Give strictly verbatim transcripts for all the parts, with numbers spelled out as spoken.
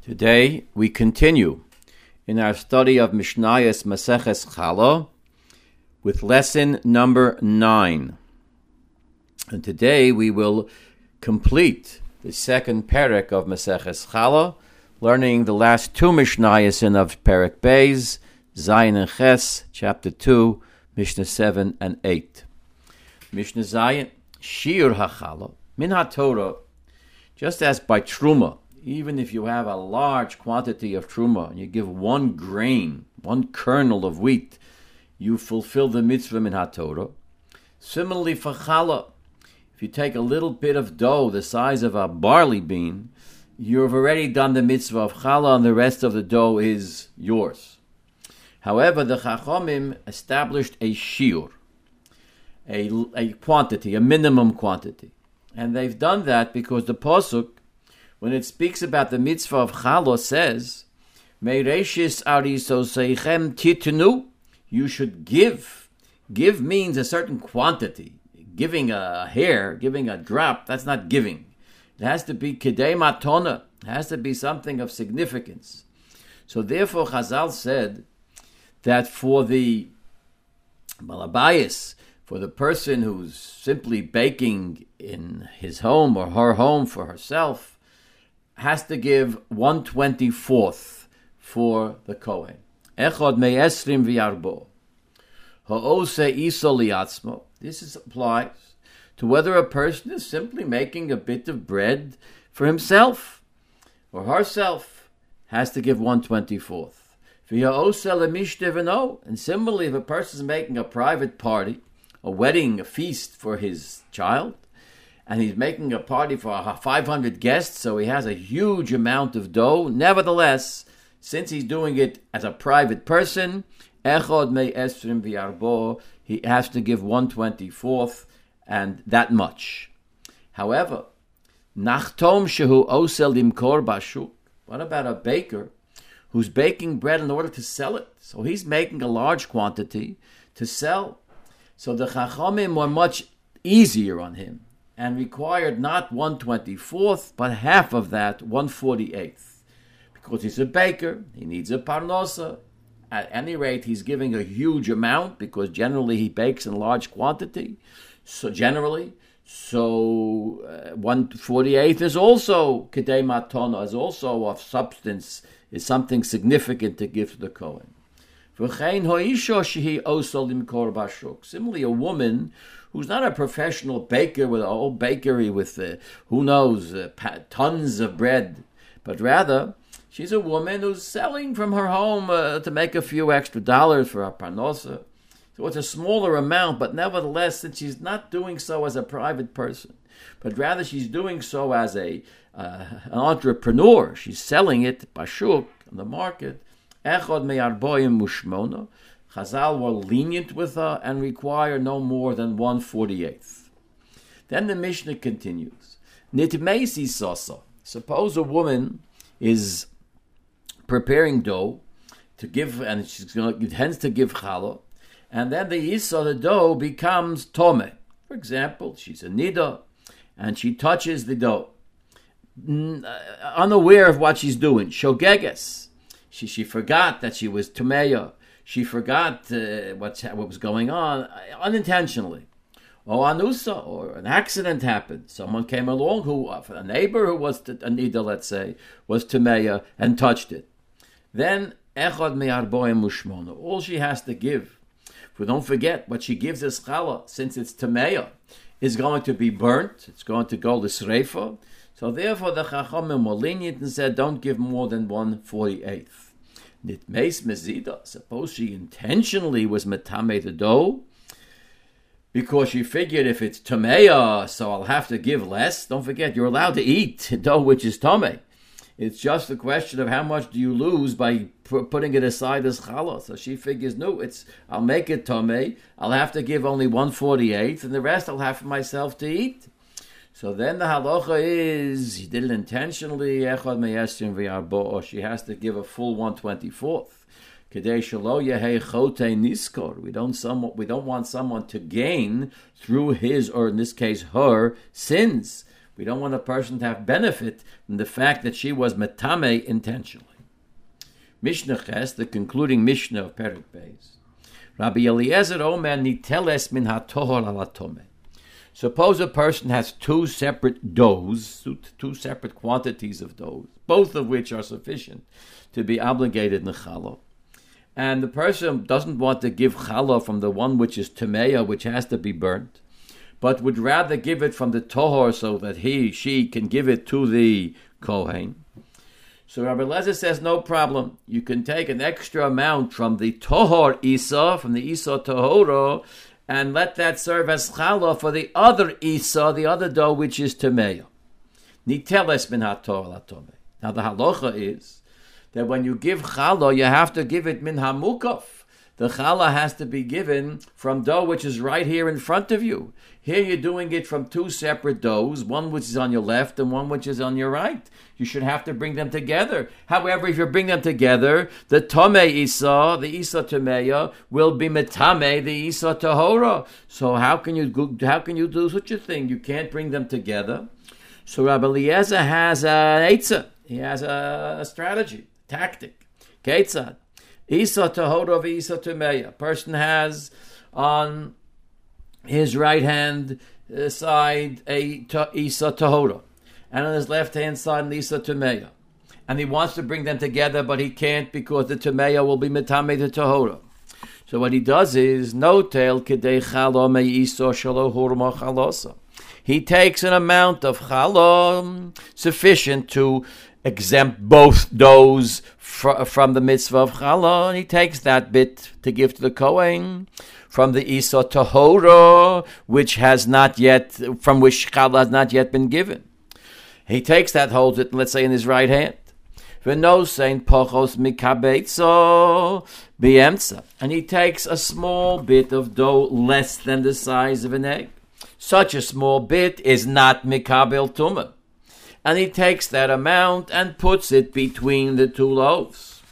Today we continue in our study of Mishnayos Maseches Challah with lesson number nine. And today we will complete the second perek of Maseches Challah, learning the last two Mishnayos in of Perek Beis, Zayin and Ches, chapter two, Mishnah seven and eight. Mishnah Zayin, Shiur HaChallah, Min HaTorah, just as by Truma, even if you have a large quantity of truma and you give one grain, one kernel of wheat, you fulfill the mitzvah min haTorah. Similarly for challah, if you take a little bit of dough the size of a barley bean, you've already done the mitzvah of challah and the rest of the dough is yours. However, the Chachamim established a shiur, a, a quantity, a minimum quantity. And they've done that because the Pasuk, when it speaks about the mitzvah of challah, says, Meireshis arisoseichem titnu, you should give. Give means a certain quantity. Giving a hair, giving a drop, that's not giving. It has to be kedei matona. It has to be something of significance. So therefore Chazal said that for the malabayis, for the person who's simply baking in his home or her home for herself, has to give one twenty-fourth for the Kohen. Echad me'esrim v'yarbo. Ha'ose iso liatzmo. This is, applies to whether a person is simply making a bit of bread for himself or herself, has to give one twenty-fourth. V'ha'ose lemishteveno. And similarly, if a person is making a private party, a wedding, a feast for his child, and he's making a party for five hundred guests, so he has a huge amount of dough. Nevertheless, since he's doing it as a private person, echod me'esrim v'yarbo, he has to give one twenty-fourth, and that much. However, nachtom shehu osel limkor bashuk. What about a baker who's baking bread in order to sell it? So he's making a large quantity to sell. So the Chachamim were much easier on him and required not one twenty-fourth, but half of that, one forty-eighth. Because he's a baker, he needs a parnosa. At any rate, he's giving a huge amount, because generally he bakes in large quantity. So generally, so uh, one forty-eighth is also, kedei matona, is also of substance, is something significant to give to the Kohen. Similarly, a woman who's not a professional baker with a whole bakery with, uh, who knows, uh, tons of bread, but rather she's a woman who's selling from her home uh, to make a few extra dollars for her parnosa. So it's a smaller amount, but nevertheless, since she's not doing so as a private person, but rather she's doing so as a uh, an entrepreneur, she's selling it bashuk on the market. Echod me'arboim mushmona. Chazal were lenient with her and require no more than one forty-eighth. Then the Mishnah continues. Nitmeisi sosa. Suppose a woman is preparing dough to give, and she's going to intends to give challah, and then the isa, the dough, becomes tome. For example, she's a nida, and she touches the dough, unaware of what she's doing. Shogeges. She she forgot that she was tumeya. She forgot uh, what's, what was going on unintentionally. Or anusa, or an accident happened. Someone came along, who a neighbor who was a nida, let's say, was tumeya and touched it. Then echad me'arboim mushmona. All she has to give, for don't forget, what she gives as challah, since it's tumeya, is going to be burnt. It's going to go to sreifa. So therefore, the Chachamim were lenient and said, don't give more than one forty-eighth. Nitmeis mezida. Suppose she intentionally was metame the dough, because she figured if it's tameya, so I'll have to give less. Don't forget, you're allowed to eat dough which is tame. It's just a question of how much do you lose by p- putting it aside as challah. So she figures, no, it's I'll make it tame. I'll have to give only one forty-eighth, and the rest I'll have for myself to eat. So then the halacha is, he did it intentionally, echad me'esrim v'yarbo, or she has to give a full one twenty-fourth. Kedei shelo yehei chotei niskor. We don't some, we don't want someone to gain through his, or in this case her, sins. We We don't want a person to have benefit from the fact that she was metame intentionally. Mishnah Ches, the concluding Mishnah of Perek Beis. Rabbi Eliezer Omer niteles min hatohor al hatome. Suppose a person has two separate doughs, two separate quantities of doughs, both of which are sufficient to be obligated in challah. And the person doesn't want to give challah from the one which is temeya, which has to be burnt, but would rather give it from the tohor so that he, she can give it to the kohen. So Rabbi Eliezer says, no problem. You can take an extra amount from the tohor isa, from the isa tohoro, and let that serve as challah for the other isa, the other dough, which is temeya. Niteles min hatohor latome. Now the halacha is that when you give challah, you have to give it min hamukaf. The challah has to be given from dough which is right here in front of you. Here you're doing it from two separate doughs, one which is on your left and one which is on your right. You should have to bring them together. However, if you bring them together, the Tomei Isa, the Isa Temeya, will be Metame, the Isa Tahora. So how can you how can you do such a thing? You can't bring them together. So Rabbi Eliezer has an eitzah. He has a, a strategy, tactic. Ketzad. Isa Tahora Isa Temeya. A person has on his right hand side a Isa Tahora, and on his left hand side an Isa Temeya. And he wants to bring them together, but he can't because the Temeya will be Metame the Tahora. So what he does is, no tel kedei chalo me Isa shalo hurma chalosa. He takes an amount of chalom sufficient to exempt both those fr- from the mitzvah of challah, and he takes that bit to give to the kohen from the isa tahora, which has not yet, from which challah has not yet been given. He takes that, holds it, let's say, in his right hand. V'nosein pochos mikabetzo biemtza, and he takes a small bit of dough less than the size of an egg. Such a small bit is not mikabel tumah. And he takes that amount and puts it between the two loaves.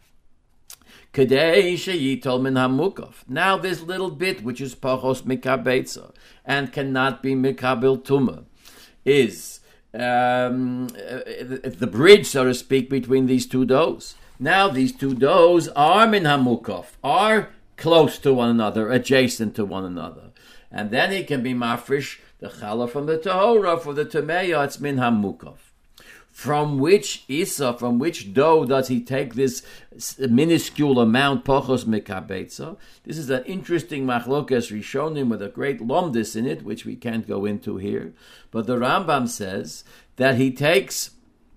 Kedei sheyitol min hamukaf. Now this little bit, which is pachos mikabetza, and cannot be mikabel tumah, is um, the bridge, so to speak, between these two doughs. Now these two doughs are min hamukaf, are close to one another, adjacent to one another. And then he can be mafresh the challah from the tahora for the temeya, it's min hamukaf. From which isa, from which dough does he take this minuscule amount, pochos mikabetza? This is an interesting machlokas rishonim with a great lomdis in it, which we can't go into here. But the Rambam says that he takes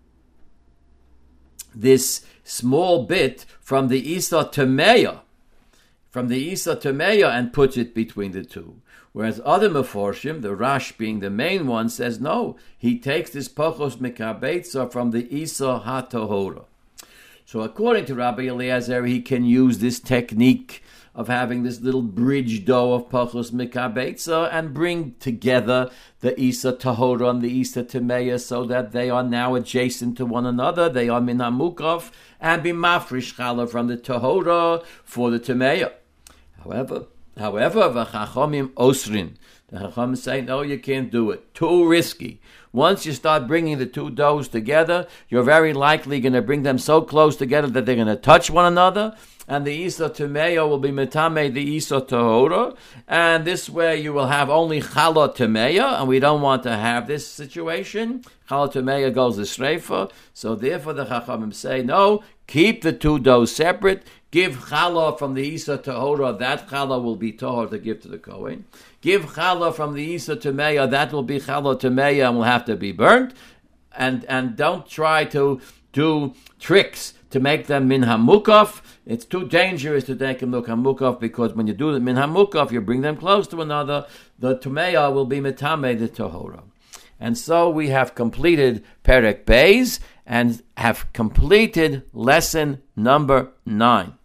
this small bit from the isa temeya, from the isa temeya, and puts it between the two. Whereas other meforshim, the Rash being the main one, says no, he takes this pachos mikabetza from the isa hatohora. So according to Rabbi Eliezer, he can use this technique of having this little bridge dough of pachos mikabetza and bring together the isa tahora and the isa temeya so that they are now adjacent to one another. They are min hamukaf, and be mafresh challah from the tahora for the temeya. However, However, v'chachamim osrin. The chachamim say, no, you can't do it. Too risky. Once you start bringing the two doughs together, you're very likely going to bring them so close together that they're going to touch one another, and the isa temeya will be metame the isa tahora, and this way you will have only challah temeya, and we don't want to have this situation. Challah temeya goes to sreifa, so therefore the chachamim say, no, keep the two doughs separate. Give challah from the isa tahora, that challah will be tahor to give to the kohen. Give challah from the isa temeya, that will be challah temeya and will have to be burnt. And and don't try to do tricks to make them min hamukaf. It's too dangerous to take them look hamukaf, because when you do the min hamukaf, you bring them close to another. The temeya will be metame the tahora. And so we have completed Perek Beis and have completed lesson number nine.